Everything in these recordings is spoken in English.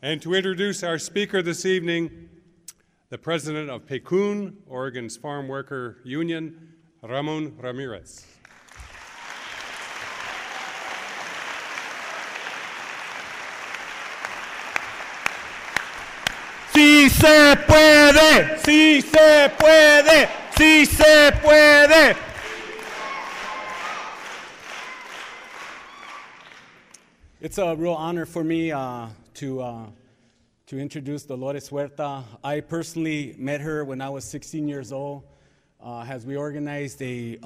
And to introduce our speaker this evening, the president of PECUN, Oregon's Farm Worker Union, Ramon Ramirez. ¡Sí se puede! ¡Sí se puede! ¡Sí se puede! It's a real honor for me to introduce Dolores Huerta. I personally met her when I was 16 years old, as we organized a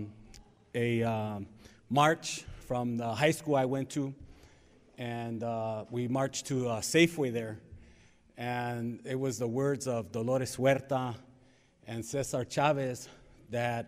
march from the high school I went to, and we marched to Safeway there. And it was the words of Dolores Huerta and Cesar Chavez that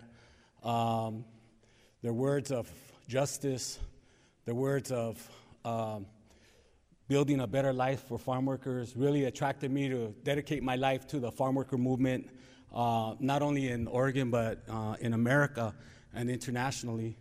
their words of justice, their words of building a better life for farm workers really attracted me to dedicate my life to the farm worker movement, not only in Oregon, but in America and internationally.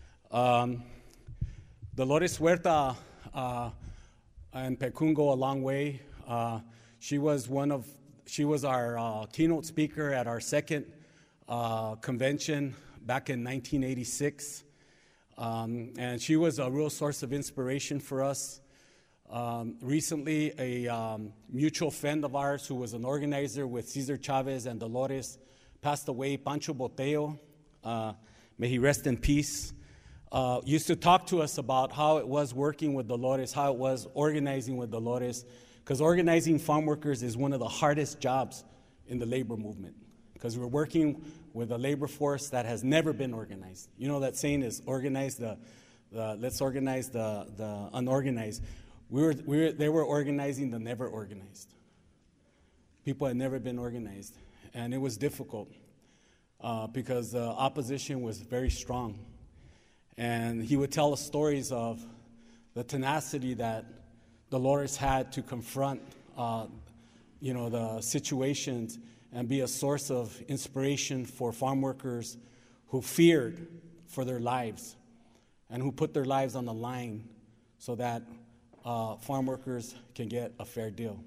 Dolores Huerta and PECUN go a long way. She was our keynote speaker at our second convention back in 1986. And she was a real source of inspiration for us. Recently, a mutual friend of ours who was an organizer with Cesar Chavez and Dolores passed away, Pancho Boteo. May he rest in peace. Used to talk to us about how it was working with Dolores, how it was organizing with Dolores, because organizing farm workers is one of the hardest jobs in the labor movement, because we're working with a labor force that has never been organized. You know that saying is organize let's organize the unorganized. They were organizing the never organized. People had never been organized, and it was difficult because the opposition was very strong. And he would tell us stories of the tenacity that Dolores had to confront, the situations and be a source of inspiration for farm workers who feared for their lives and who put their lives on the line so that farm workers can get a fair deal.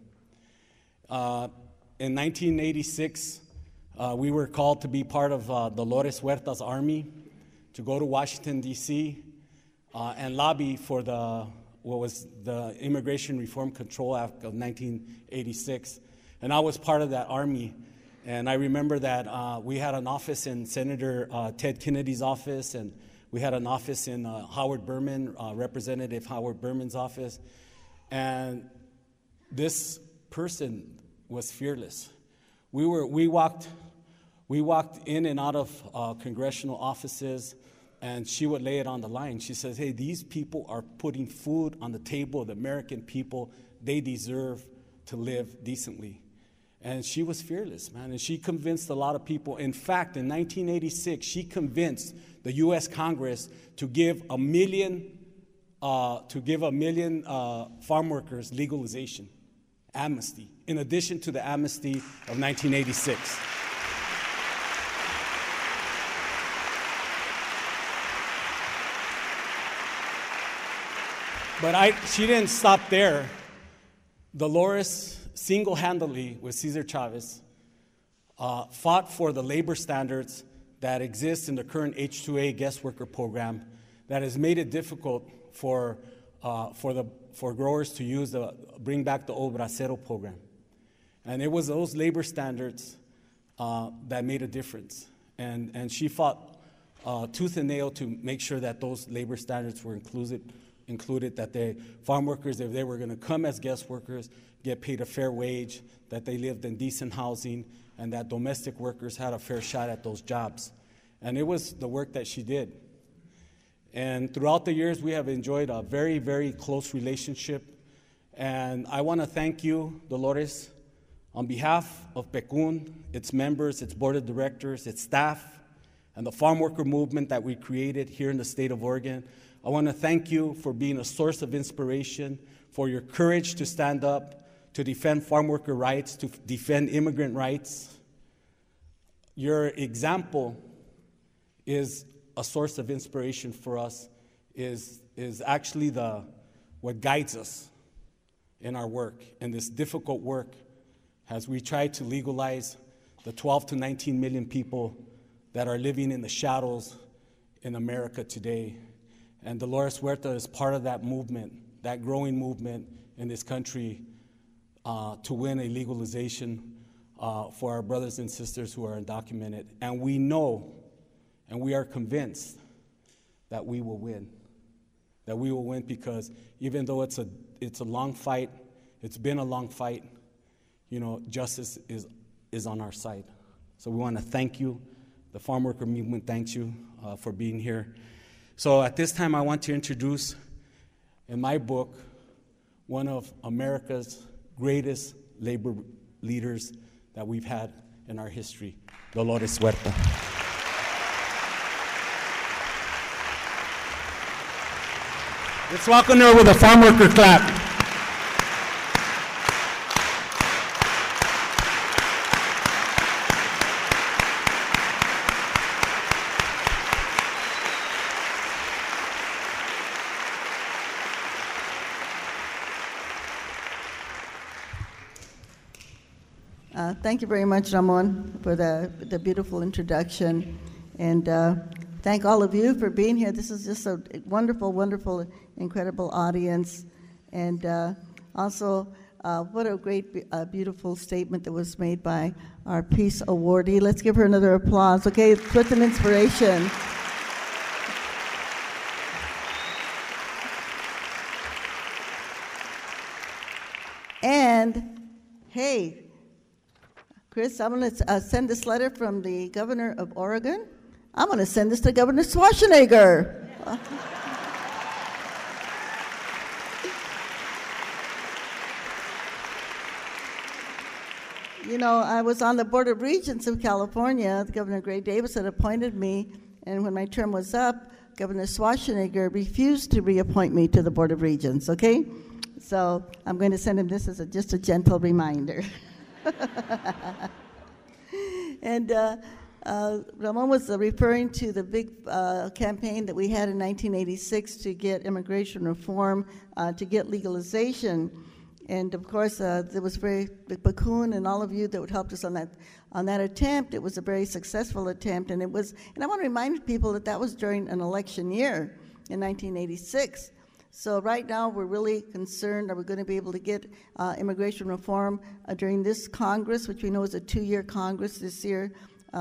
In 1986, we were called to be part of Dolores Huerta's army to go to Washington, D.C. And lobby for what was the Immigration Reform Control Act of 1986. And I was part of that army. And I remember that we had an office in Senator Ted Kennedy's office, and we had an office in Howard Berman, Representative Howard Berman's office. And this person was fearless. We walked in and out of congressional offices, and she would lay it on the line. She says, hey, these people are putting food on the table of the American people. They deserve to live decently. And she was fearless, man, and she convinced a lot of people. In fact, in 1986, she convinced the U.S. Congress to give a million farm workers legalization, amnesty, in addition to the amnesty of 1986. But she didn't stop there. Dolores single-handedly, with Cesar Chavez, fought for the labor standards that exist in the current H-2A guest worker program that has made it difficult for growers to bring back the old Bracero program. And it was those labor standards that made a difference. And she fought tooth and nail to make sure that those labor standards were included, that the farm workers, if they were going to come as guest workers, get paid a fair wage, that they lived in decent housing, and that domestic workers had a fair shot at those jobs. And it was the work that she did. And throughout the years, we have enjoyed a very, very close relationship. And I want to thank you, Dolores, on behalf of PECUN, its members, its board of directors, its staff, and the farm worker movement that we created here in the state of Oregon. I want to thank you for being a source of inspiration, for your courage to stand up, to defend farm worker rights, to defend immigrant rights. Your example is a source of inspiration for us, is actually what guides us in our work, in this difficult work, as we try to legalize the 12 to 19 million people that are living in the shadows in America today. And Dolores Huerta is part of that movement, that growing movement in this country to win a legalization for our brothers and sisters who are undocumented. And we know, and we are convinced that we will win. That we will win because even though it's a long fight, it's been a long fight, you know, justice is on our side. So we want to thank you. The Farm Worker Movement thanks you for being here. So at this time, I want to introduce, in my book, one of America's greatest labor leaders that we've had in our history, Dolores Huerta. Let's welcome her with a farm worker clap. Thank you very much, Ramon, for the beautiful introduction. And thank all of you for being here. This is just a wonderful, wonderful, incredible audience. And also, what a great, beautiful statement that was made by our Peace Awardee. Let's give her another applause, okay? Put some inspiration. And, hey, Chris, I'm going to send this letter from the governor of Oregon. I'm going to send this to Governor Schwarzenegger. You know, I was on the Board of Regents of California. Governor Gray Davis had appointed me, and when my term was up, Governor Schwarzenegger refused to reappoint me to the Board of Regents, okay? So I'm going to send him this as just a gentle reminder. And Ramon was referring to the big campaign that we had in 1986 to get immigration reform, to get legalization. And of course, there was PCUN and all of you that helped us on that attempt. It was a very successful attempt, and I want to remind people that was during an election year in 1986. So right now, we're really concerned that we're going to be able to get immigration reform during this Congress, which we know is a 2-year Congress this year,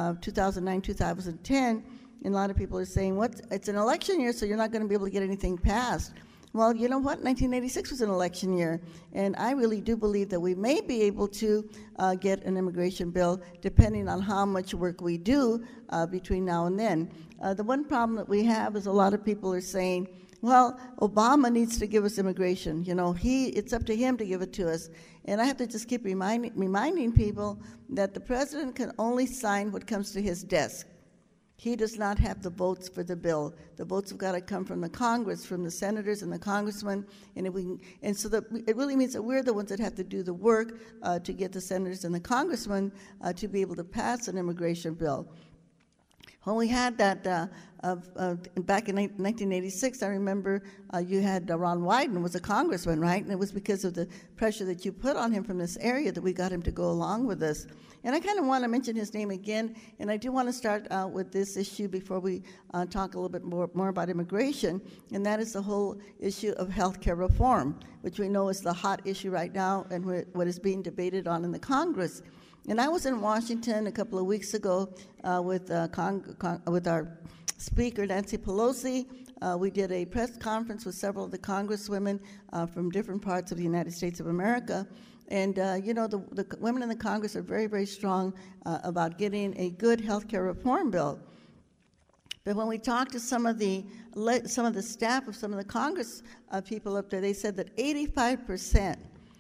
2009-2010. And a lot of people are saying, it's an election year, so you're not going to be able to get anything passed. Well, you know what? 1986 was an election year, and I really do believe that we may be able to get an immigration bill depending on how much work we do between now and then. The one problem that we have is a lot of people are saying, well, Obama needs to give us immigration. You know, it's up to him to give it to us. And I have to just keep reminding people that the president can only sign what comes to his desk. He does not have the votes for the bill. The votes have got to come from the Congress, from the senators and the congressmen, and so it really means that we're the ones that have to do the work to get the senators and the congressmen to be able to pass an immigration bill. When we had that back in 1986, I remember you had Ron Wyden was a congressman, right? And it was because of the pressure that you put on him from this area that we got him to go along with us. And I kind of want to mention his name again, and I do want to start with this issue before we talk a little bit more about immigration, and that is the whole issue of health care reform, which we know is the hot issue right now and what is being debated on in the Congress. And I was in Washington a couple of weeks ago with our Speaker, Nancy Pelosi. We did a press conference with several of the congresswomen from different parts of the United States of America. And, you know, the women in the Congress are very, very strong about getting a good health care reform bill. But when we talked to some of the staff of some of the Congress people up there, they said that 85%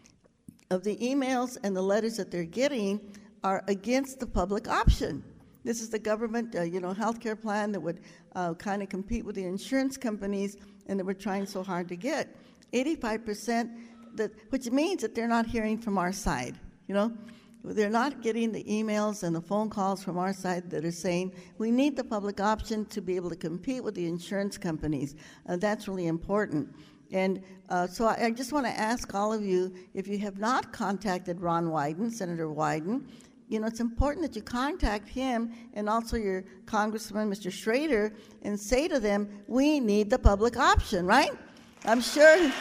of the emails and the letters that they're getting are against the public option. This is the government, health care plan that would kind of compete with the insurance companies and that we're trying so hard to get. 85%, which means that they're not hearing from our side, you know? They're not getting the emails and the phone calls from our side that are saying, we need the public option to be able to compete with the insurance companies. That's really important. And so I just want to ask all of you, if you have not contacted Ron Wyden, Senator Wyden, it's important that you contact him and also your Congressman, Mr. Schrader, and say to them, we need the public option, right? I'm sure.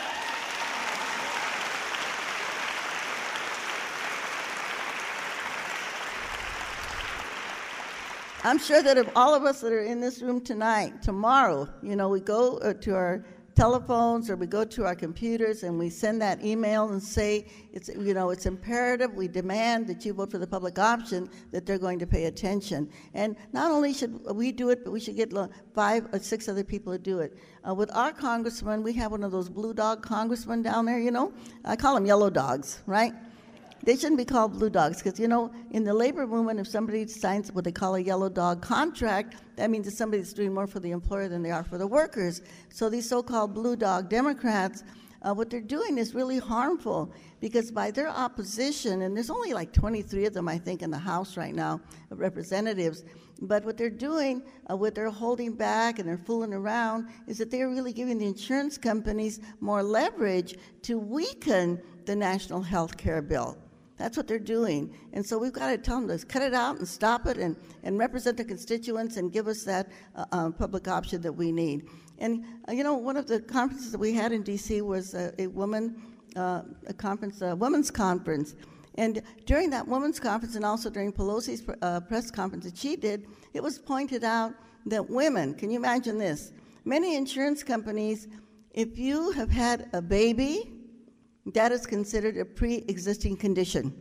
I'm sure that if all of us that are in this room tonight, tomorrow, we go to our telephones or we go to our computers and we send that email and say, it's imperative, we demand that you vote for the public option, that they're going to pay attention. And not only should we do it, but we should get 5 or 6 other people to do it. With our congressman, we have one of those blue dog congressmen down there, I call them yellow dogs, right? They shouldn't be called blue dogs because, in the labor movement, if somebody signs what they call a yellow dog contract, that means that somebody's doing more for the employer than they are for the workers. So these so-called blue dog Democrats, what they're doing is really harmful because by their opposition, and there's only like 23 of them, I think, in the House right now, of representatives, but what they're doing, what they're holding back and they're fooling around, is that they're really giving the insurance companies more leverage to weaken the national health care bill. That's what they're doing. And so we've got to tell them to cut it out and stop it and represent the constituents and give us that public option that we need. And, one of the conferences that we had in D.C. was a women's conference. And during that women's conference and also during Pelosi's press conference that she did, it was pointed out that women, can you imagine this? Many insurance companies, if you have had a baby, that is considered a pre-existing condition.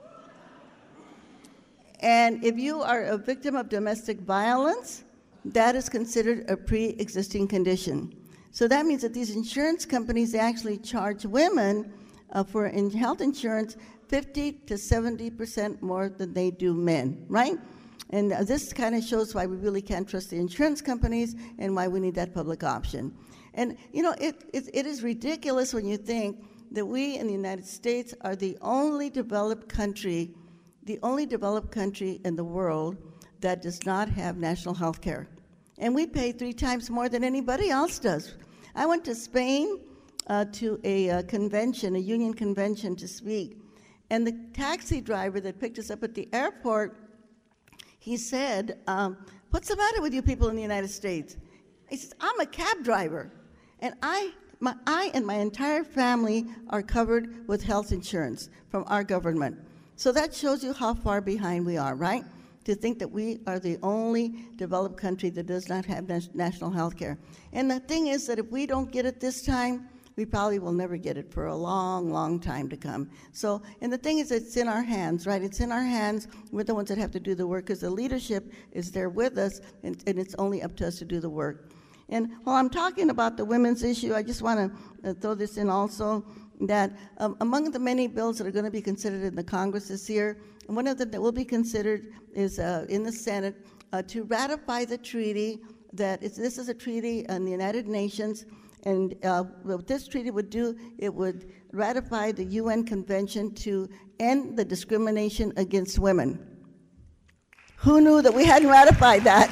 And if you are a victim of domestic violence, that is considered a pre-existing condition. So that means that these insurance companies, they actually charge women for health insurance 50 to 70% more than they do men, right? And this kind of shows why we really can't trust the insurance companies and why we need that public option. And, it is ridiculous when you think that we in the United States are the only developed country in the world that does not have national health care. And we pay 3 times more than anybody else does. I went to Spain to a convention, a union convention to speak. And the taxi driver that picked us up at the airport, he said, what's the matter with you people in the United States? He says, I'm a cab driver. And I and my entire family are covered with health insurance from our government. So that shows you how far behind we are, right? To think that we are the only developed country that does not have national health care. And the thing is that if we don't get it this time, we probably will never get it for a long, long time to come. So, and the thing is, it's in our hands, right? It's in our hands. We're the ones that have to do the work because the leadership is there with us, and it's only up to us to do the work. And while I'm talking about the women's issue, I just want to throw this in also, that among the many bills that are going to be considered in the Congress this year, one of them that will be considered is in the Senate to ratify the treaty this is a treaty on the United Nations, and what this treaty would do, it would ratify the UN Convention to end the discrimination against women. Who knew that we hadn't ratified that,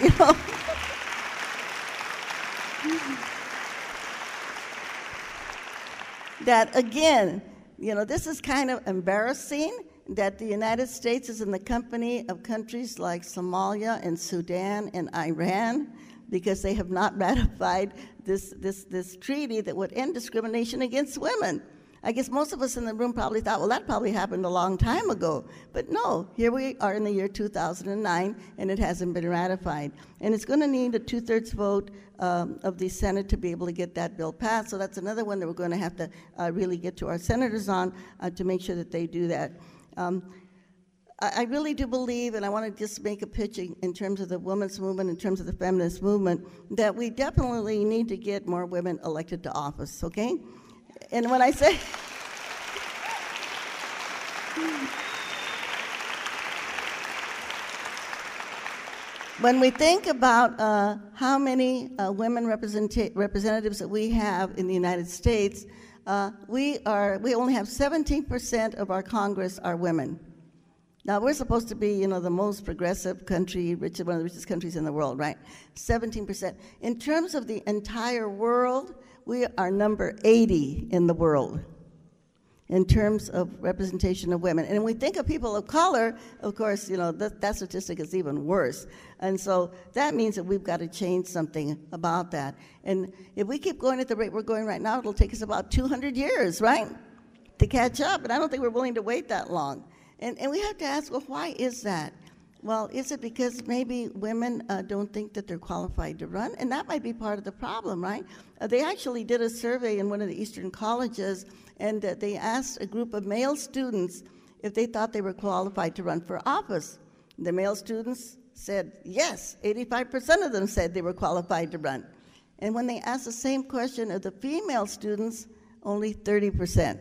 That again, this is kind of embarrassing that the United States is in the company of countries like Somalia and Sudan and Iran because they have not ratified this treaty that would end discrimination against women. I guess most of us in the room probably thought, well, that probably happened a long time ago. But no, here we are in the year 2009, and it hasn't been ratified. And it's going to need a 2/3 vote of the Senate to be able to get that bill passed. So that's another one that we're going to have to really get to our senators on to make sure that they do that. I really do believe, and I want to just make a pitch in terms of the women's movement, in terms of the feminist movement, that we definitely need to get more women elected to office, okay? And when I say, when we think about how many women representatives that we have in the United States, we only have 17% of our Congress are women. Now, we're supposed to be, the most progressive country, one of the richest countries in the world, right? 17%. In terms of the entire world, we are number 80 in the world in terms of representation of women. And when we think of people of color, of course, that statistic is even worse. And so that means that we've got to change something about that. And if we keep going at the rate we're going right now, it'll take us about 200 years, right, to catch up. And I don't think we're willing to wait that long. And we have to ask, well, why is that? Well, is it because maybe women don't think that they're qualified to run? And that might be part of the problem, right? They actually did a survey in one of the Eastern colleges, and they asked a group of male students if they thought they were qualified to run for office. The male students said yes. 85% of them said they were qualified to run. And when they asked the same question of the female students, only 30%.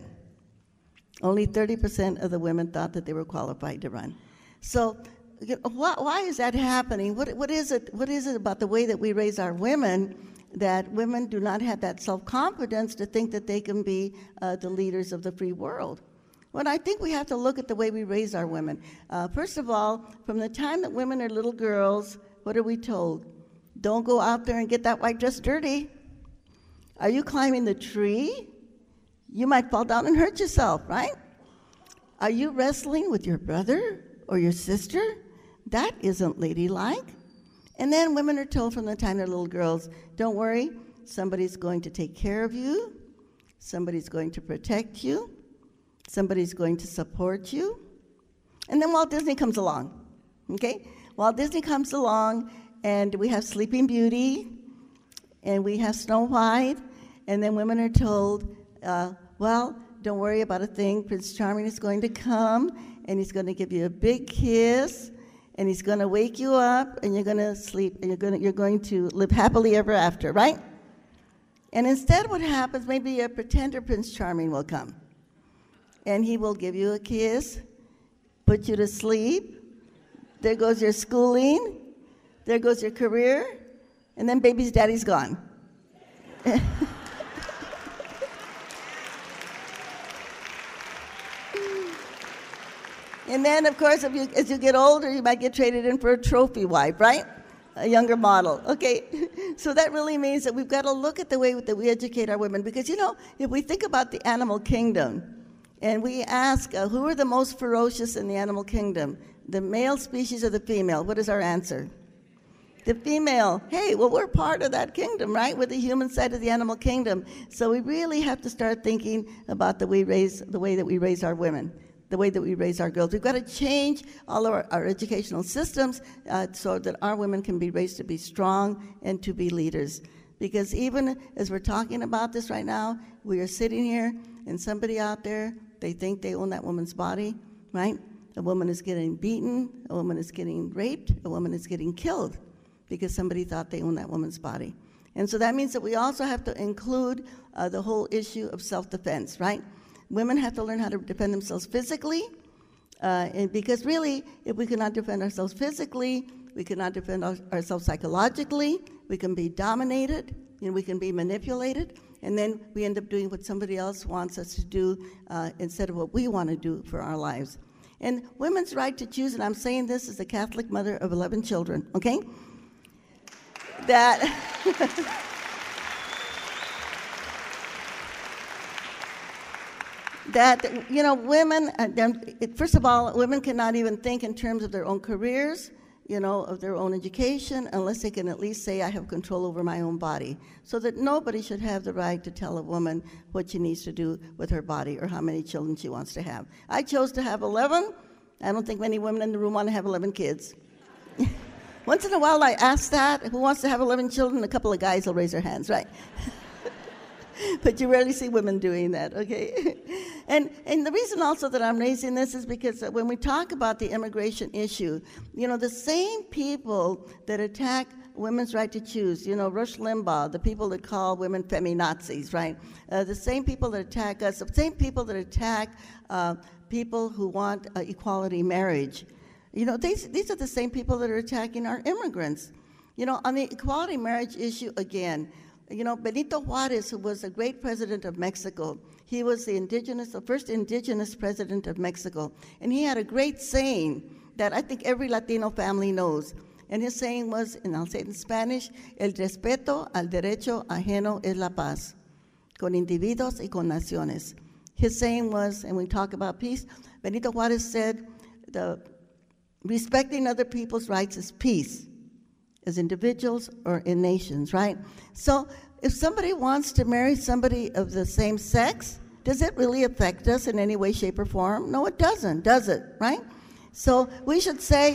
Only 30% of the women thought that they were qualified to run. So why is that happening? What is it about the way that we raise our women that women do not have that self-confidence to think that they can be the leaders of the free world? Well, I think we have to look at the way we raise our women. First of all, from the time that women are little girls, what are we told? Don't go out there and get that white dress dirty. Are you climbing the tree? You might fall down and hurt yourself, right? Are you wrestling with your brother or your sister? That isn't ladylike. And then women are told from the time they're little girls, don't worry, somebody's going to take care of you, somebody's going to protect you, somebody's going to support you. And then Walt Disney comes along, okay? Walt Disney comes along, and we have Sleeping Beauty, and we have Snow White, and then women are told, well, don't worry about a thing. Prince Charming is going to come, and he's going to give you a big kiss, and he's going to wake you up, and you're going to sleep, and you're going to live happily ever after, right? And instead what happens, maybe a pretender Prince Charming will come, and he will give you a kiss, put you to sleep. There goes your schooling. There goes your career. And then baby's daddy's gone. And then, of course, as you get older, you might get traded in for a trophy wife, right? A younger model. Okay, so that really means that we've got to look at the way that we educate our women. Because, if we think about the animal kingdom, and we ask, who are the most ferocious in the animal kingdom? The male species or the female? What is our answer? The female. Hey, well, we're part of that kingdom, right? We're the human side of the animal kingdom. So we really have to start thinking about the way that we raise our women, the way that we raise our girls. We've got to change all of our educational systems so that our women can be raised to be strong and to be leaders. Because even as we're talking about this right now, we are sitting here, and somebody out there, they think they own that woman's body, right? A woman is getting beaten, a woman is getting raped, a woman is getting killed because somebody thought they owned that woman's body. And so that means that we also have to include the whole issue of self-defense, right? Women have to learn how to defend themselves physically, and because really, if we cannot defend ourselves physically, we cannot defend ourselves psychologically, we can be dominated, we can be manipulated, and then we end up doing what somebody else wants us to do instead of what we want to do for our lives. And women's right to choose, and I'm saying this as a Catholic mother of 11 children, okay? That women, first of all, women cannot even think in terms of their own careers, of their own education, unless they can at least say, I have control over my own body. So that nobody should have the right to tell a woman what she needs to do with her body or how many children she wants to have. I chose to have 11. I don't think many women in the room want to have 11 kids. Once in a while I ask that, who wants to have 11 children? A couple of guys will raise their hands, right? But you rarely see women doing that, okay? And the reason also that I'm raising this is because when we talk about the immigration issue, the same people that attack women's right to choose, Rush Limbaugh, the people that call women feminazis, right? The same people that attack us, the same people that attack people who want equality marriage. These are the same people that are attacking our immigrants. On the equality marriage issue again, Benito Juarez, who was a great president of Mexico, he was the first indigenous president of Mexico. And he had a great saying that I think every Latino family knows. And his saying was, and I'll say it in Spanish, el respeto al derecho ajeno es la paz. con individuos y con naciones. His saying was, and we talk about peace, Benito Juárez said, respecting other people's rights is peace, as individuals or in nations, right? So if somebody wants to marry somebody of the same sex, does it really affect us in any way, shape, or form? No, it doesn't, does it, right? So we should say,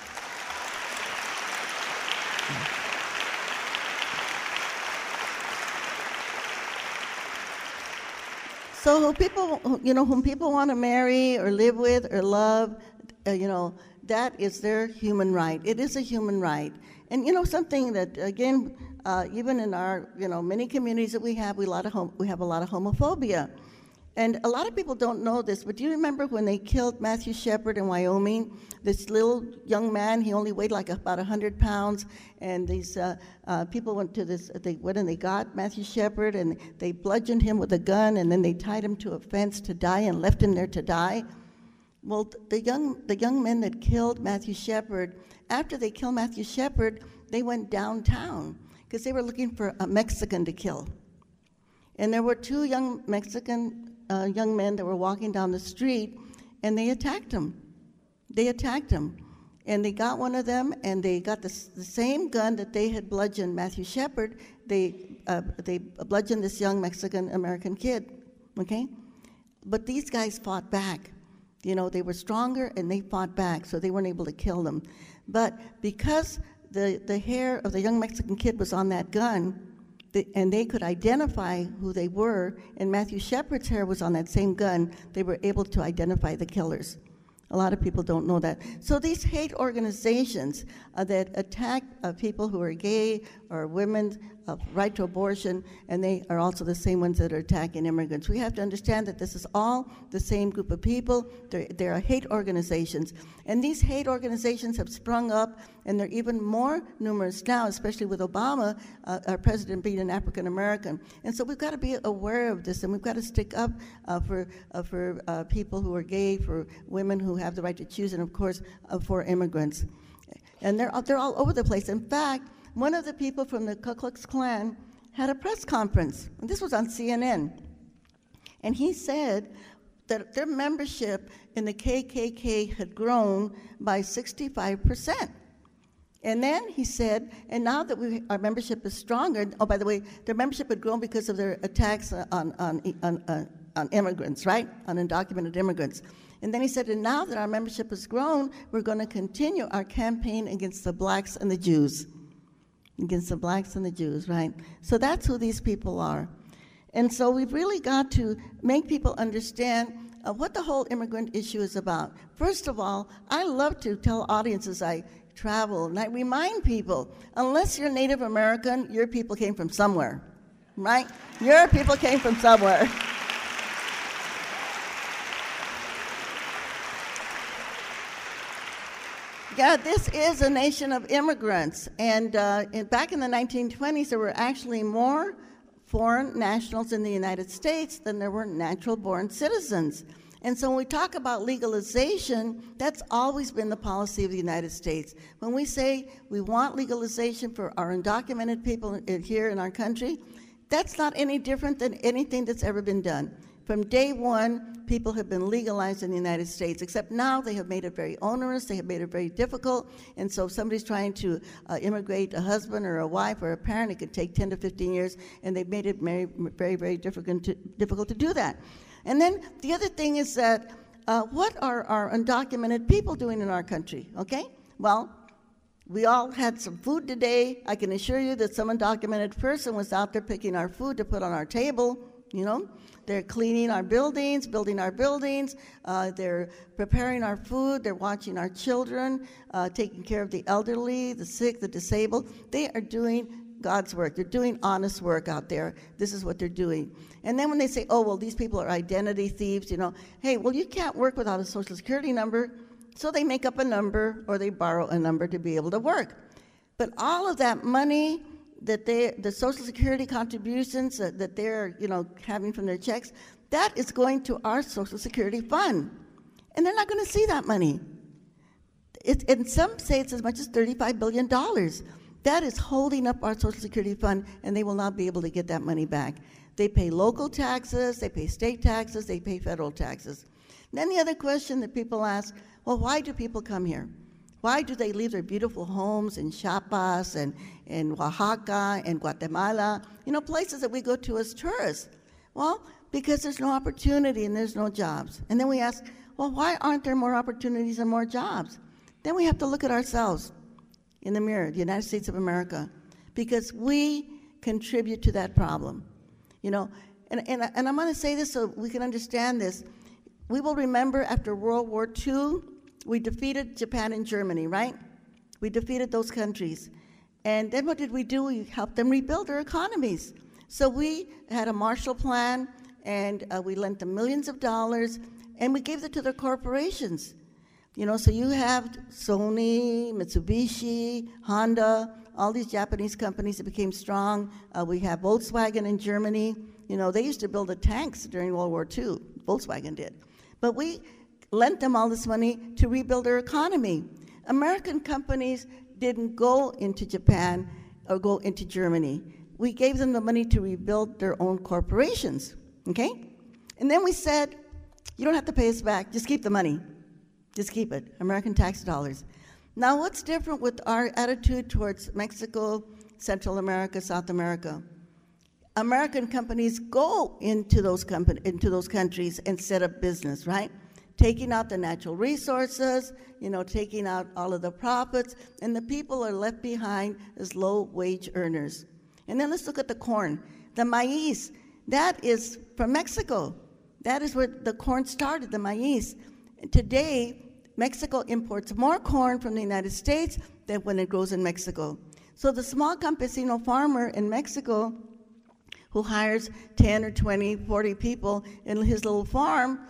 so whom people want to marry or live with or love, that is their human right. It is a human right. And something that, again, even in our, many communities that we have a lot of homophobia. And a lot of people don't know this, but do you remember when they killed Matthew Shepard in Wyoming? This little young man, he only weighed like about 100 pounds, and these people went to they went and they got Matthew Shepard, and they bludgeoned him with a gun, and then they tied him to a fence to die and left him there to die. Well, the young men that killed Matthew Shepard, after they killed Matthew Shepard, they went downtown because they were looking for a Mexican to kill. And there were two young Mexican young men that were walking down the street, and they attacked him. And they got one of them, and they got the same gun that they had bludgeoned Matthew Shepard. They bludgeoned this young Mexican-American kid, okay? But these guys fought back. They were stronger, and they fought back, so they weren't able to kill them. But because the hair of the young Mexican kid was on that gun, and they could identify who they were, and Matthew Shepard's hair was on that same gun, they were able to identify the killers. A lot of people don't know that. So these hate organizations that attack people who are gay or women's right to abortion, and they are also the same ones that are attacking immigrants. We have to understand that this is all the same group of people. There are hate organizations. And these hate organizations have sprung up, and they're even more numerous now, especially with Obama, our president being an African American. And so we've got to be aware of this, and we've got to stick up for people who are gay, for women who have the right to choose, and of course for immigrants. And they're all over the place. In fact, one of the people from the Ku Klux Klan had a press conference, and this was on CNN, and he said that their membership in the KKK had grown by 65%. And then he said, and now that our membership is stronger, oh, by the way, their membership had grown because of their attacks on immigrants, right, on undocumented immigrants. And then he said, and now that our membership has grown, we're going to continue our campaign against the blacks and the Jews. Against the blacks and the Jews, right? So that's who these people are. And so we've really got to make people understand what the whole immigrant issue is about. First of all, I love to tell audiences I travel, and I remind people, unless you're Native American, your people came from somewhere, right? Your people came from somewhere. Yeah, this is a nation of immigrants, and back in the 1920s, there were actually more foreign nationals in the United States than there were natural-born citizens. And so when we talk about legalization, that's always been the policy of the United States. When we say we want legalization for our undocumented people here in our country, that's not any different than anything that's ever been done. From day one, people have been legalized in the United States, except now they have made it very onerous, they have made it very difficult, and so if somebody's trying to immigrate a husband or a wife or a parent, it could take 10 to 15 years, and they've made it very, very, very difficult to do that. And then the other thing is that what are our undocumented people doing in our country, okay? Well, we all had some food today. I can assure you that some undocumented person was out there picking our food to put on our table, They're cleaning our buildings, building our buildings. They're preparing our food. They're watching our children, taking care of the elderly, the sick, the disabled. They are doing God's work. They're doing honest work out there. This is what they're doing. And then when they say, oh, well, these people are identity thieves, hey, well, you can't work without a Social Security number. So they make up a number or they borrow a number to be able to work. But all of that money that the Social Security contributions that they're having from their checks, that is going to our Social Security fund, and they're not going to see that money. And some say it's as much as $35 billion. That is holding up our Social Security fund, and they will not be able to get that money back. They pay local taxes, they pay state taxes, they pay federal taxes. Then the other question that people ask, well, why do people come here? Why do they leave their beautiful homes in Chiapas and in Oaxaca and Guatemala, places that we go to as tourists? Well, because there's no opportunity and there's no jobs. And then we ask, well, why aren't there more opportunities and more jobs? Then we have to look at ourselves in the mirror, the United States of America, because we contribute to that problem. And I'm going to say this so we can understand this. We will remember after World War II, we defeated Japan and Germany, right? We defeated those countries. And then what did we do? We helped them rebuild their economies. So we had a Marshall Plan, and we lent them millions of dollars, and we gave it to their corporations. So you have Sony, Mitsubishi, Honda, all these Japanese companies that became strong. We have Volkswagen in Germany. They used to build the tanks during World War II. Volkswagen did. But we lent them all this money to rebuild their economy. American companies didn't go into Japan or go into Germany. We gave them the money to rebuild their own corporations, okay? And then we said, you don't have to pay us back, just keep the money. Just keep it, American tax dollars. Now, what's different with our attitude towards Mexico, Central America, South America? American companies go into those countries and set up business, right? Taking out the natural resources, taking out all of the profits, and the people are left behind as low-wage earners. And then let's look at the corn. The maize, that is from Mexico. That is where the corn started, the maize. And today, Mexico imports more corn from the United States than when it grows in Mexico. So the small campesino farmer in Mexico who hires 10 or 20, 40 people in his little farm,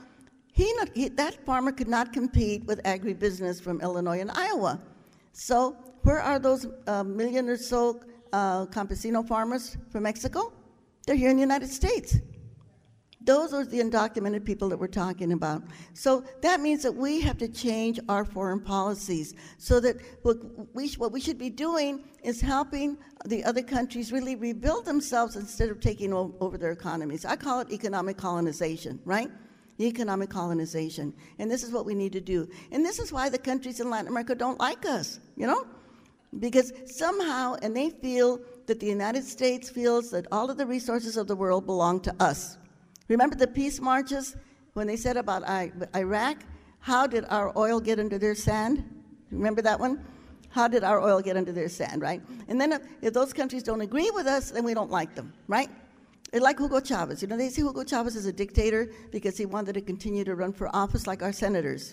that farmer could not compete with agribusiness from Illinois and Iowa. So where are those million or so campesino farmers from Mexico? They're here in the United States. Those are the undocumented people that we're talking about. So that means that we have to change our foreign policies so that what we should be doing is helping the other countries really rebuild themselves instead of taking over their economies. I call it economic colonization, right? Economic colonization. And this is what we need to do. And this is why the countries in Latin America don't like us, Because somehow, and they feel that the United States feels that all of the resources of the world belong to us. Remember the peace marches when they said about Iraq? How did our oil get under their sand? Remember that one? How did our oil get under their sand, right? And then if those countries don't agree with us, then we don't like them, right? It's like Hugo Chavez. They see Hugo Chavez as a dictator because he wanted to continue to run for office like our senators.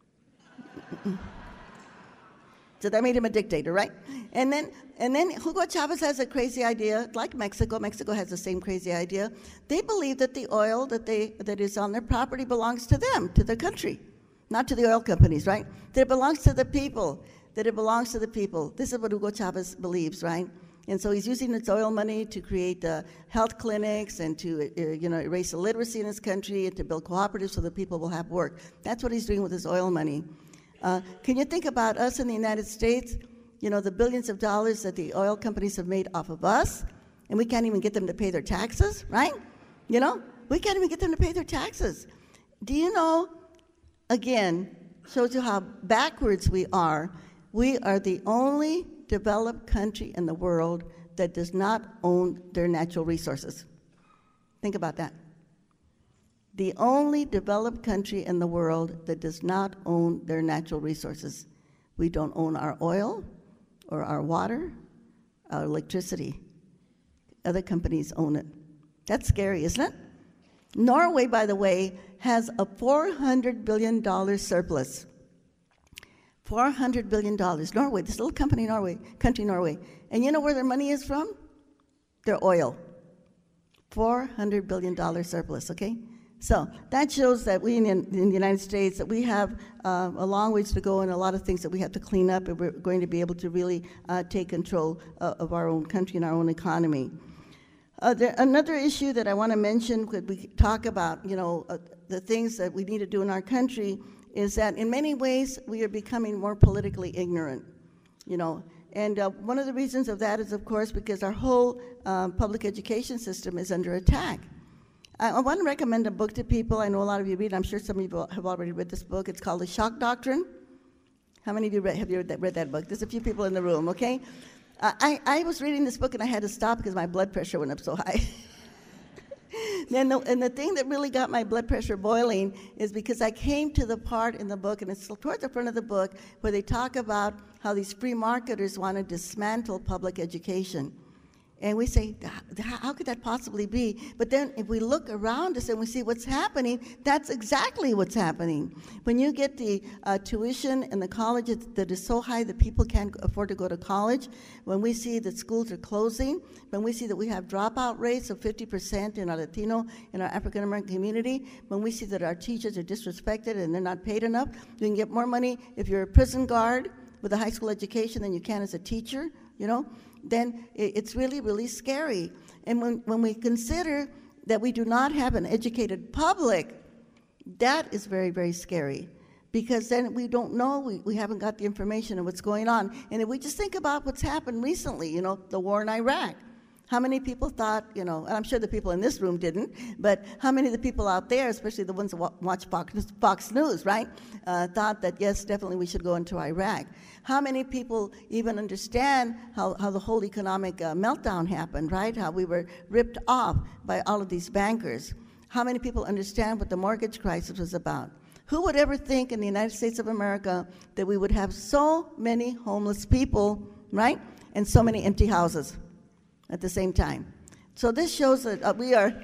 So that made him a dictator, right? And then Hugo Chavez has a crazy idea, like Mexico. Mexico has the same crazy idea. They believe that the oil that is on their property belongs to them, to their country, not to the oil companies, right? That it belongs to the people. That it belongs to the people. This is what Hugo Chavez believes, right? And so he's using its oil money to create health clinics and to erase illiteracy in his country and to build cooperatives so that people will have work. That's what he's doing with his oil money. Can you think about us in the United States? The billions of dollars that the oil companies have made off of us, and we can't even get them to pay their taxes, right? We can't even get them to pay their taxes. Do you know, again, shows you how backwards we are. We are the only developed country in the world that does not own their natural resources. Think about that. The only developed country in the world that does not own their natural resources. We don't own our oil or our water, our electricity. Other companies own it. That's scary, isn't it? Norway, by the way, has a $400 billion surplus. $400 billion. Norway, this little country, Norway. And you know where their money is from? Their oil. $400 billion surplus, okay? So that shows that we in the United States, that we have a long ways to go and a lot of things that we have to clean up if we're going to be able to really take control of our own country and our own economy. Another issue that I want to mention when we talk about, the things that we need to do in our country is that in many ways we are becoming more politically ignorant. And one of the reasons of that is, of course, because our whole public education system is under attack. I want to recommend a book to people. I know a lot of you read. I'm sure some of you have already read this book. It's called The Shock Doctrine. How many of you have read that book? There's a few people in the room, okay? I was reading this book and I had to stop because my blood pressure went up so high. And the thing that really got my blood pressure boiling is because I came to the part in the book, and it's towards the front of the book, where they talk about how these free marketers want to dismantle public education. And we say, how could that possibly be? But then if we look around us and we see what's happening, that's exactly what's happening. When you get the tuition in the colleges that is so high that people can't afford to go to college, when we see that schools are closing, when we see that we have dropout rates of 50% in our Latino, in our African American community, when we see that our teachers are disrespected and they're not paid enough, you can get more money if you're a prison guard with a high school education than you can as a teacher, you know? Then it's really, really scary. And when we consider that we do not have an educated public, that is very, very scary. Because then we don't know, we haven't got the information of what's going on. And if we just think about what's happened recently, you know, the war in Iraq. How many people thought, you know, and I'm sure the people in this room didn't, but how many of the people out there, especially the ones that watch Fox News, right, thought that, yes, definitely we should go into Iraq? How many people even understand how the whole economic meltdown happened, right? How we were ripped off by all of these bankers? How many people understand what the mortgage crisis was about? Who would ever think in the United States of America that we would have so many homeless people, right, and so many empty houses at the same time? So this shows that we are...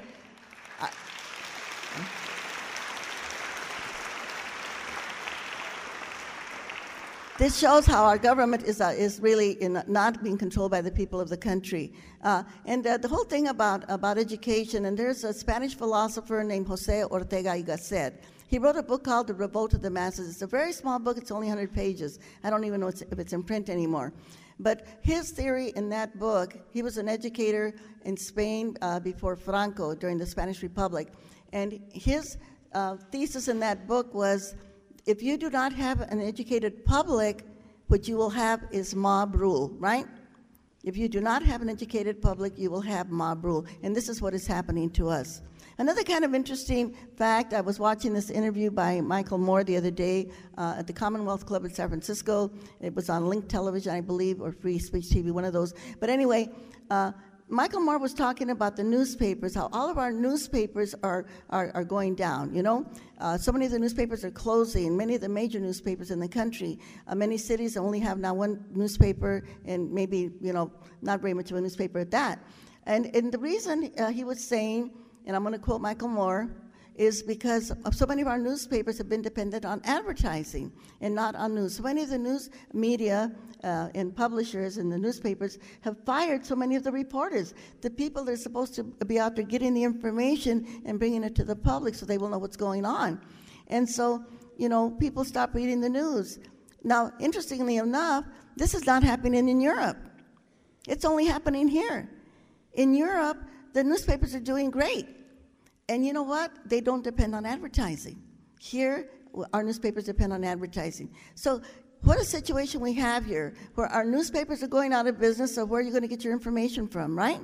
This shows how our government is really not being controlled by the people of the country. And the whole thing about education, and there's a Spanish philosopher named Jose Ortega y Gasset. He wrote a book called The Revolt of the Masses. It's a very small book. It's only 100 pages. I don't even know if it's in print anymore. But his theory in that book, he was an educator in Spain before Franco during the Spanish Republic. And his thesis in that book was, if you do not have an educated public, what you will have is mob rule, right? If you do not have an educated public, you will have mob rule. And this is what is happening to us. Another kind of interesting fact, I was watching this interview by Michael Moore the other day at the Commonwealth Club in San Francisco. It was on Link Television, I believe, or Free Speech TV, one of those. But anyway, Michael Moore was talking about the newspapers, how all of our newspapers are going down, you know? So many of the newspapers are closing, many of the major newspapers in the country. Many cities only have now one newspaper and maybe, you know, not very much of a newspaper at that. And the reason he was saying, and I'm going to quote Michael Moore, is because so many of our newspapers have been dependent on advertising and not on news. So many of the news media and publishers and the newspapers have fired so many of the reporters, the people that are supposed to be out there getting the information and bringing it to the public so they will know what's going on. And so, you know, people stop reading the news. Now, interestingly enough, this is not happening in Europe. It's only happening here. In Europe, the newspapers are doing great. And you know what? They don't depend on advertising. Here, our newspapers depend on advertising. So what a situation we have here, where our newspapers are going out of business, so where are you going to get your information from, right?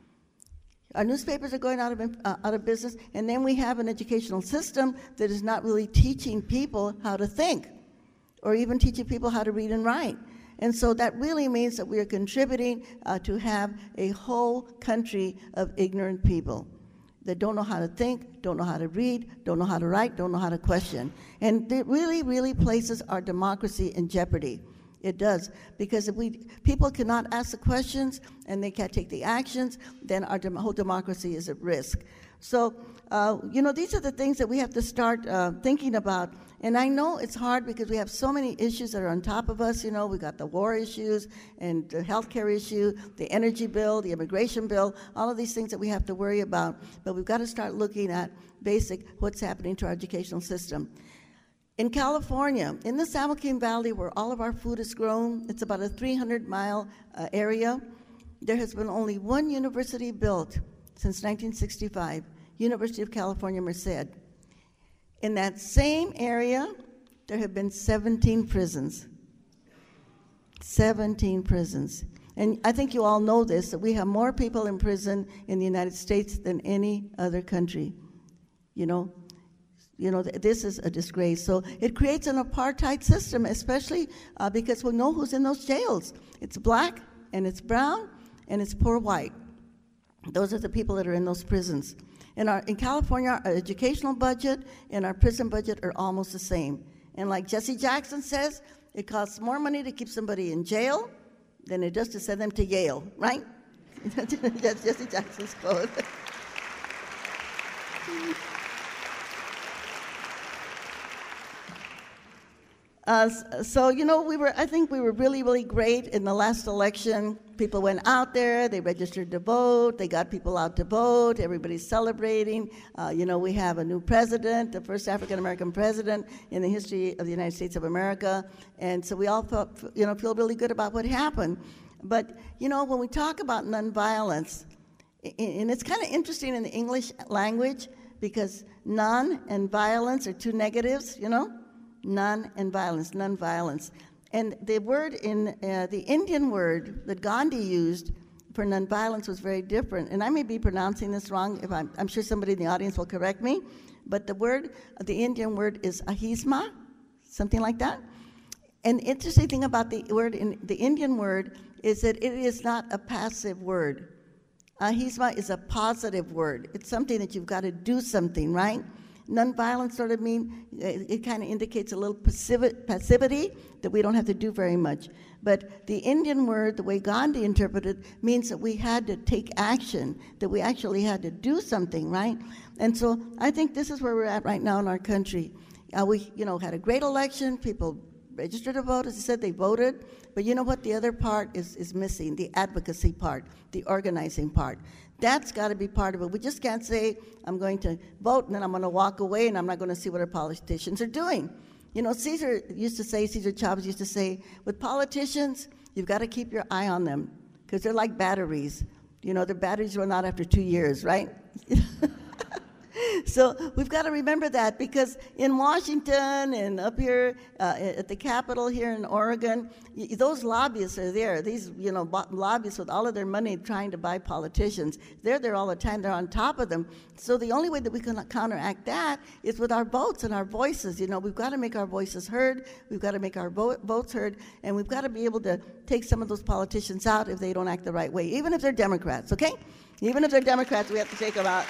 Our newspapers are going out of business, and then we have an educational system that is not really teaching people how to think, or even teaching people how to read and write. And so that really means that we are contributing to have a whole country of ignorant people that don't know how to think, don't know how to read, don't know how to write, don't know how to question. And it really, really places our democracy in jeopardy. It does, because if people cannot ask the questions and they can't take the actions, then our whole democracy is at risk. So, you know, these are the things that we have to start thinking about. And I know it's hard because we have so many issues that are on top of us. You know, we got the war issues and the healthcare issue, the energy bill, the immigration bill, all of these things that we have to worry about. But we've got to start looking at basic what's happening to our educational system. In California, in the San Joaquin Valley, where all of our food is grown, it's about a 300-mile area. There has been only one university built since 1965, University of California, Merced. In that same area, there have been 17 prisons. 17 prisons. And I think you all know this, that we have more people in prison in the United States than any other country. This is a disgrace. So it creates an apartheid system, especially because we know who's in those jails. It's black, and it's brown, and it's poor white. Those are the people that are in those prisons. In California, our educational budget and our prison budget are almost the same. And like Jesse Jackson says, it costs more money to keep somebody in jail than it does to send them to Yale, right? That's Jesse Jackson's quote. I think we were really, really great in the last election. People went out there, they registered to vote, they got people out to vote, everybody's celebrating. We have a new president, the first African-American president in the history of the United States of America. And so we all feel really good about what happened. But, when we talk about nonviolence, and it's kind of interesting in the English language because non and violence are two negatives, None and violence, nonviolence. And the word the Indian word that Gandhi used for nonviolence was very different. And I may be pronouncing this wrong. If I'm sure somebody in the audience will correct me. But the Indian word is ahisma, something like that. And the interesting thing about the Indian word is that it is not a passive word. Ahisma is a positive word. It's something that you've got to do something, right? Nonviolence sort of it kind of indicates a little passivity that we don't have to do very much. But the Indian word, the way Gandhi interpreted, means that we had to take action, that we actually had to do something, right? And so I think this is where we're at right now in our country. We, had a great election. People registered to vote. As I said, they voted. But you know what? The other part is missing, the advocacy part, the organizing part. That's got to be part of it. We just can't say, I'm going to vote, and then I'm going to walk away, and I'm not going to see what our politicians are doing. Caesar Chavez used to say, with politicians, you've got to keep your eye on them, because they're like batteries. Their batteries run out after 2 years, right? So we've got to remember that, because in Washington and up here at the Capitol here in Oregon, those lobbyists are there. These lobbyists with all of their money trying to buy politicians. They're there all the time. They're on top of them. So the only way that we can counteract that is with our votes and our voices. We've got to make our voices heard. We've got to make our votes heard. And we've got to be able to take some of those politicians out if they don't act the right way, even if they're Democrats, okay? Even if they're Democrats, we have to take them out.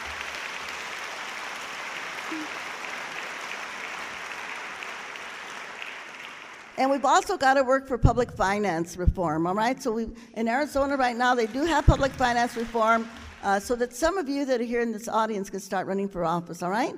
And we've also got to work for public finance reform, all right? So in Arizona right now, they do have public finance reform so that some of you that are here in this audience can start running for office, all right?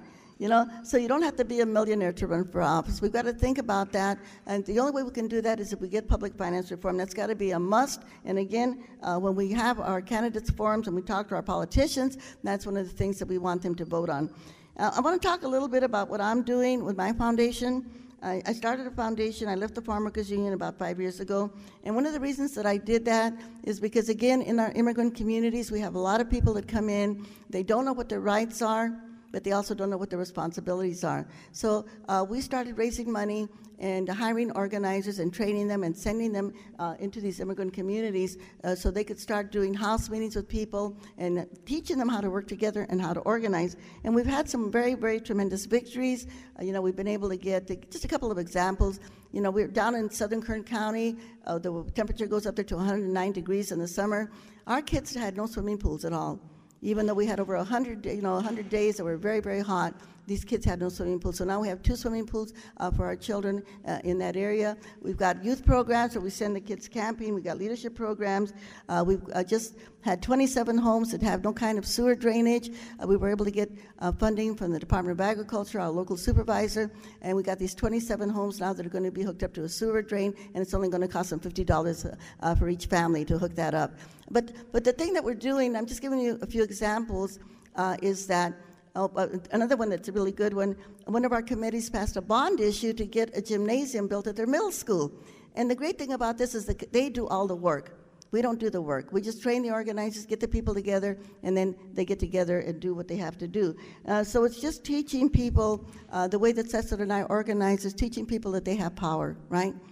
So you don't have to be a millionaire to run for office. We've got to think about that. And the only way we can do that is if we get public finance reform. That's got to be a must. And again, when we have our candidates forums and we talk to our politicians, that's one of the things that we want them to vote on. I want to talk a little bit about what I'm doing with my foundation. I started a foundation. I left the Farm Workers Union about 5 years ago. And one of the reasons that I did that is because, again, in our immigrant communities, we have a lot of people that come in. They don't know what their rights are, but they also don't know what their responsibilities are. So we started raising money and hiring organizers and training them and sending them into these immigrant communities so they could start doing house meetings with people and teaching them how to work together and how to organize. And we've had some very, very tremendous victories. We've been able to get, just a couple of examples, we're down in southern Kern County. The temperature goes up there to 109 degrees in the summer. Our kids had no swimming pools at all. Even though we had over 100 days that were very, very hot, these kids had no swimming pools. So now we have 2 swimming pools for our children in that area. We've got youth programs where we send the kids camping. We've got leadership programs. We've just had 27 homes that have no kind of sewer drainage. We were able to get funding from the Department of Agriculture, our local supervisor, and we got these 27 homes now that are going to be hooked up to a sewer drain, and it's only going to cost them $50 for each family to hook that up. But the thing that we're doing, I'm just giving you a few examples, is that another one that's a really good one, one of our committees passed a bond issue to get a gymnasium built at their middle school. And the great thing about this is that they do all the work. We don't do the work. We just train the organizers, get the people together, and then they get together and do what they have to do. So it's just teaching people the way that Cecil and I organize is teaching people that they have power, right?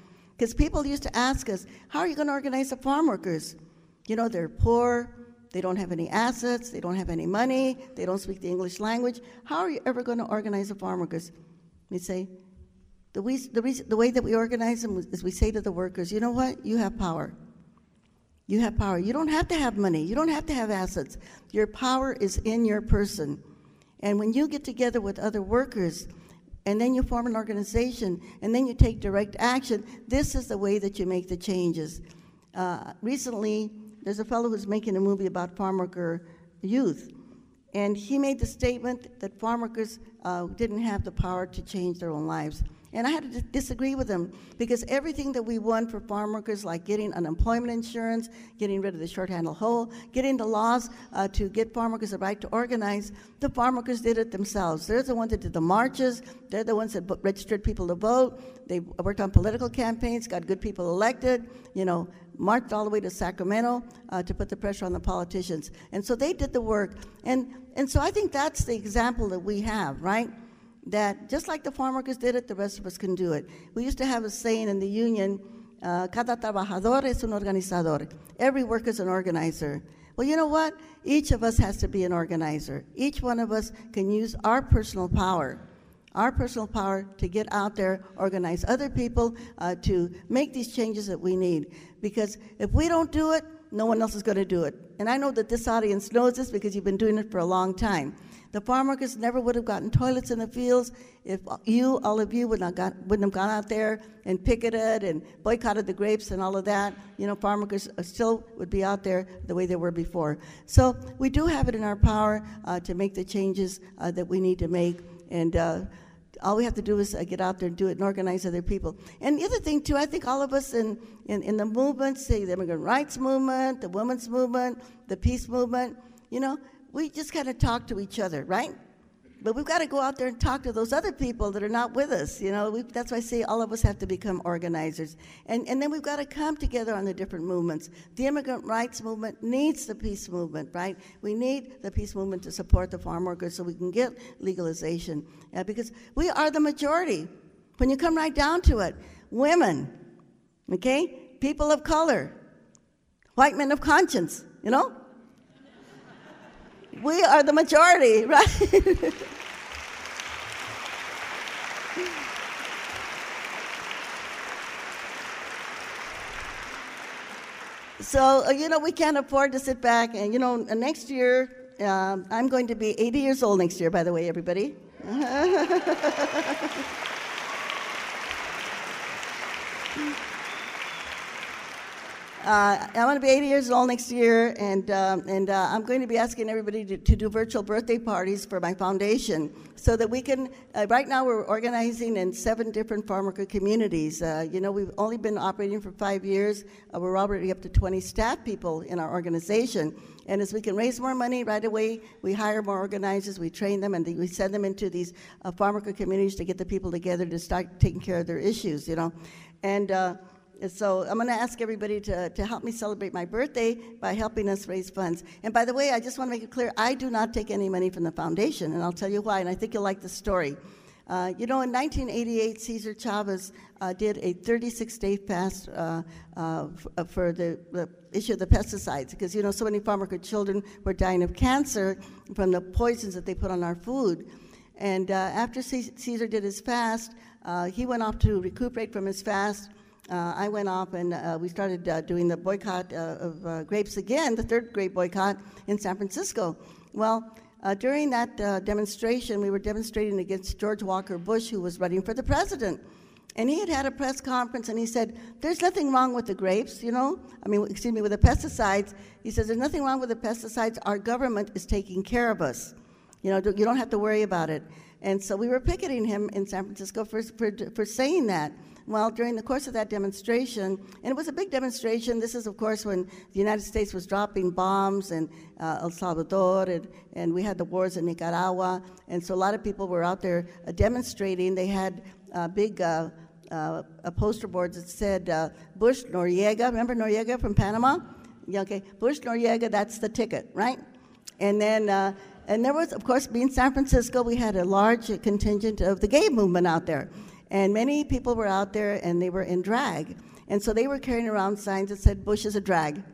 Because people used to ask us, how are you going to organize the farm workers? You know, they're poor, they don't have any assets, they don't have any money, they don't speak the English language. How are you ever going to organize the farm workers? We say, the way that we organize them is we say to the workers, you know what? You have power. You have power. You don't have to have money. You don't have to have assets. Your power is in your person. And when you get together with other workers, and then you form an organization, and then you take direct action, this is the way that you make the changes. Recently, there's a fellow who's making a movie about farm worker youth, and he made the statement that farm workers didn't have the power to change their own lives. And I had to disagree with him, because everything that we won for farm workers, like getting unemployment insurance, getting rid of the short-handled hoe, getting the laws to get farm workers the right to organize, the farm workers did it themselves. They're the ones that did the marches. They're the ones that registered people to vote. They worked on political campaigns, got good people elected, you know, marched all the way to Sacramento to put the pressure on the politicians. And so they did the work. And so I think that's the example that we have, right? That just like the farm workers did it, the rest of us can do it. We used to have a saying in the union, cada trabajador es un organizador. Every worker is an organizer. Well, you know what? Each of us has to be an organizer. Each one of us can use our personal power to get out there, organize other people, to make these changes that we need. Because if we don't do it, no one else is going to do it. And I know that this audience knows this because you've been doing it for a long time. The farm workers never would have gotten toilets in the fields if all of you wouldn't have gone out there and picketed and boycotted the grapes and all of that. You know, farm workers still would be out there the way they were before. So we do have it in our power to make the changes that we need to make. And all we have to do is get out there and do it and organize other people. And the other thing, too, I think all of us in the movement, say the immigrant rights movement, the women's movement, the peace movement, you know, we just kind of talk to each other, right? But we've got to go out there and talk to those other people that are not with us. You know, that's why I say all of us have to become organizers. And then we've got to come together on the different movements. The immigrant rights movement needs the peace movement, right? We need the peace movement to support the farm workers so we can get legalization. Because we are the majority. When you come right down to it, women, okay? People of color, white men of conscience, you know? We are the majority, right? So, you know, we can't afford to sit back. And, you know, next year, I'm going to be 80 years old next year, by the way, everybody. I'm going to be 80 years old next year, and I'm going to be asking everybody to do virtual birthday parties for my foundation so that we can, right now we're organizing in 7 different farm worker communities. You know, we've only been operating for 5 years. We're already up to 20 staff people in our organization. And as we can raise more money right away, we hire more organizers, we train them, and we send them into these farm worker communities to get the people together to start taking care of their issues, you know. And so I'm going to ask everybody to help me celebrate my birthday by helping us raise funds. And by the way, I just want to make it clear, I do not take any money from the foundation, and I'll tell you why, and I think you'll like the story. You know, in 1988, Cesar Chavez did a 36-day fast for the issue of the pesticides, because, you know, so many farm worker children were dying of cancer from the poisons that they put on our food. And after Cesar did his fast, he went off to recuperate from his fast. I went off and we started doing the boycott of grapes again, the 3rd grape boycott in San Francisco. Well, during that demonstration, we were demonstrating against George Walker Bush, who was running for the president. And he had a press conference, and he said, there's nothing wrong with the grapes, you know? With the pesticides. He says, there's nothing wrong with the pesticides. Our government is taking care of us. You know, you don't have to worry about it. And so we were picketing him in San Francisco for saying that. Well, during the course of that demonstration, and it was a big demonstration, this is, of course, when the United States was dropping bombs in El Salvador, and we had the wars in Nicaragua, and so a lot of people were out there demonstrating. They had big poster boards that said, Bush, Noriega, remember Noriega from Panama? Yeah, okay, Bush, Noriega, that's the ticket, right? And then, and there was, of course, being San Francisco, we had a large contingent of the gay movement out there. And many people were out there, and they were in drag. And so they were carrying around signs that said, "Bush is a drag."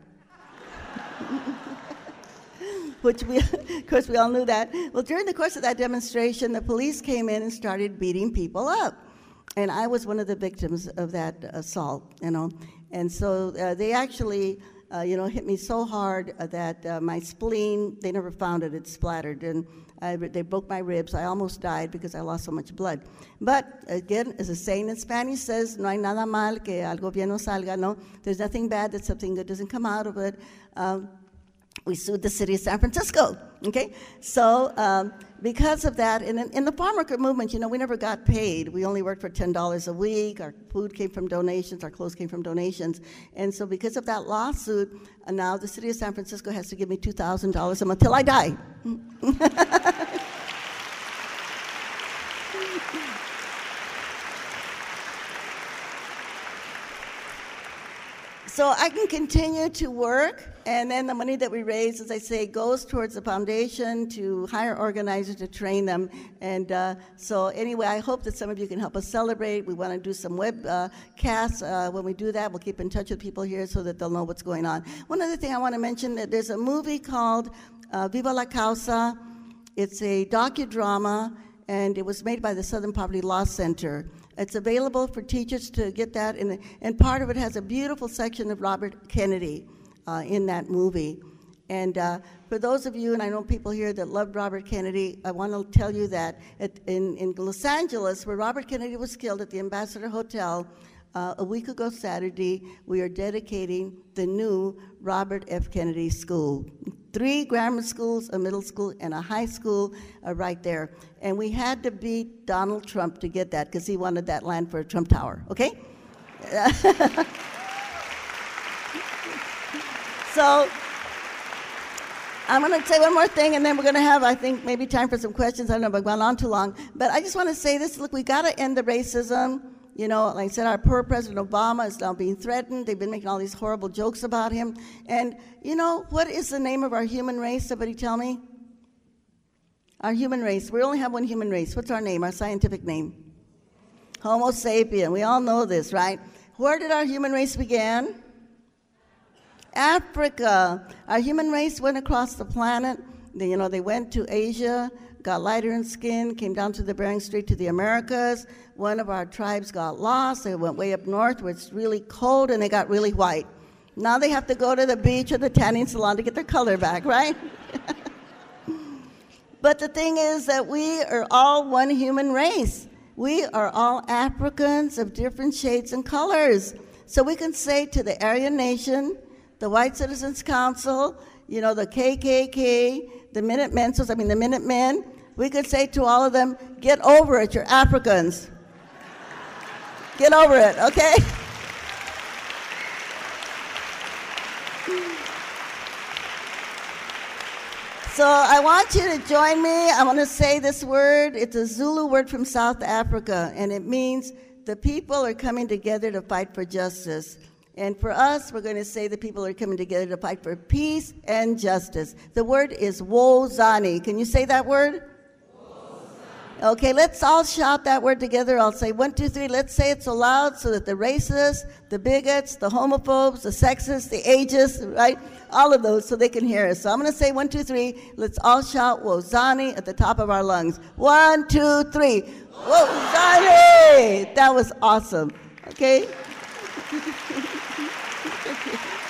Which of course, we all knew that. Well, during the course of that demonstration, the police came in and started beating people up. And I was one of the victims of that assault, And so they actually, hit me so hard that my spleen, they never found it, it splattered. And they broke my ribs. I almost died because I lost so much blood. But again, as a saying in Spanish says, no hay nada mal que algo bien no salga, no? There's nothing bad that something good doesn't come out of it. We sued the city of San Francisco, okay? So because of that, in the farm worker movement, we never got paid. We only worked for $10 a week. Our food came from donations. Our clothes came from donations. And so because of that lawsuit, now the city of San Francisco has to give me $2,000 a month till I die. So I can continue to work, and then the money that we raise, as I say, goes towards the foundation to hire organizers to train them. And so anyway, I hope that some of you can help us celebrate. We want to do some webcasts. When we do that, we'll keep in touch with people here so that they'll know what's going on. One other thing I want to mention, that there's a movie called Viva la Causa. It's a docudrama, and it was made by the Southern Poverty Law Center. It's available for teachers to get that, and part of it has a beautiful section of Robert Kennedy in that movie. And for those of you, and I know people here that loved Robert Kennedy, I want to tell you that in Los Angeles, where Robert Kennedy was killed at the Ambassador Hotel, a week ago Saturday, we are dedicating the new Robert F. Kennedy School. 3 grammar schools, a middle school, and a high school right there. And we had to beat Donald Trump to get that because he wanted that land for a Trump Tower, okay? So I'm going to say one more thing, and then we're going to have, I think, maybe time for some questions. I don't know if I've gone on too long. But I just want to say this. Look, we got to end the racism. Like I said, our poor President Obama is now being threatened. They've been making all these horrible jokes about him. And what is the name of our human race? Somebody tell me. Our human race. We only have one human race. What's our name, our scientific name? Homo sapien. We all know this, right? Where did our human race begin? Africa. Our human race went across the planet. They went to Asia, got lighter in skin, came down to the Bering Strait to the Americas. One of our tribes got lost. They went way up north where it's really cold, and they got really white. Now they have to go to the beach or the tanning salon to get their color back, right? But the thing is that we are all one human race. We are all Africans of different shades and colors. So we can say to the Aryan Nation, the White Citizens Council, the KKK, the Minutemen, we could say to all of them, get over it, you're Africans. Get over it, okay? So I want you to join me. I want to say this word. It's a Zulu word from South Africa, and it means the people are coming together to fight for justice. And for us, we're going to say the people are coming together to fight for peace and justice. The word is Wozani. Can you say that word? Okay, let's all shout that word together. I'll say 1, 2, 3. Let's say it so loud so that the racists, the bigots, the homophobes, the sexists, the ageist, right? All of those so they can hear us. So I'm going to say 1, 2, 3. Let's all shout Wozani at the top of our lungs. 1, 2, 3. Wozani! That was awesome. Okay? Thank you.